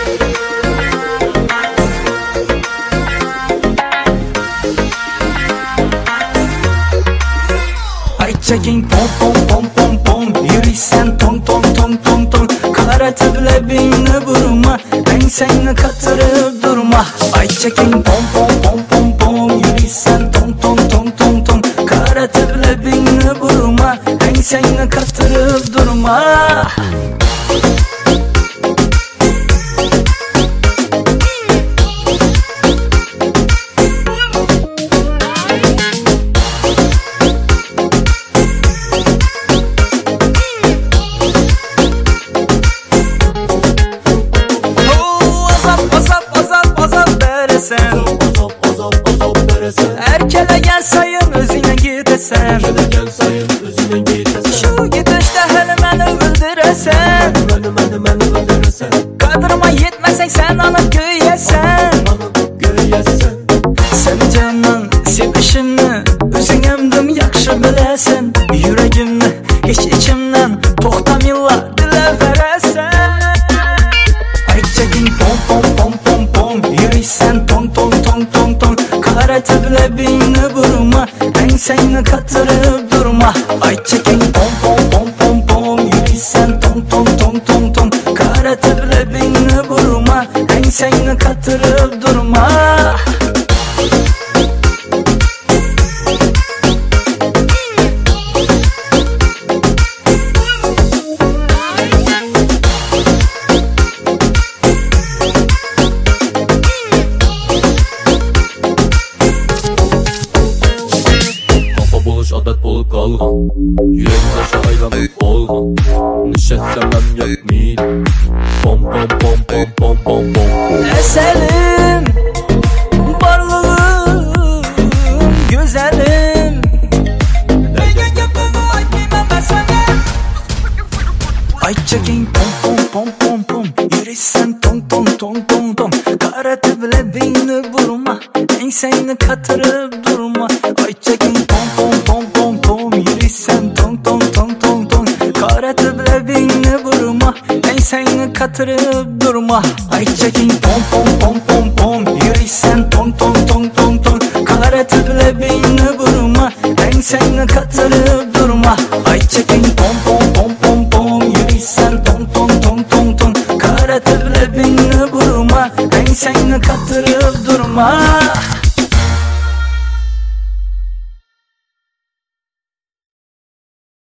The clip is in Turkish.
Çekin pom pom pom pom pom, yürüysen ton ton ton ton ton. Kara tebleğini vurma, enseni katırıp durma. Ay çekin pom pom pom pom pom, yürüysen ton ton ton ton ton. Kara tebleğini vurma, enseni katırıp durma. Erkele gel sayın özüne gidesen, şu gidişte hele beni öldüresen. Kadırıma yetmesen sen alıp göğyesen. Sen canın sevişini özün emdim yakşı bilesen. Yüreğimni hiç içimden toxtamilla dile veresen. Ay çekin pom pom pom pom pom, yürüysen ton ton ton ton ton. Kara tebleğini vurma, enseni katırıp durma. Ay çekin pom pom pom pom pom, yürüysen ton ton ton ton ton. Kara tebleğini vurma, enseni katırıp durma. Adet bolup kalgan, yüreğimde şaylanıp olgan. Nişetlemem yetmeydi. Pom pom pom pom pom pom pom. Eserim, varlığım, güzelim. Ay çekin pom pom pom pom pom, yürüysen ton ton ton ton ton. Kara tebleğini vurma, enseni katırıp durma. Ay çekin pom pom pom pom pom, yürüysen ton ton ton ton ton. Kara tebleğini vurma, enseni katırıp durma. Ay çekin pom pom pom pom pom, yürüysen ton ton ton ton ton. Kara tebleğini vurma, enseni katırıp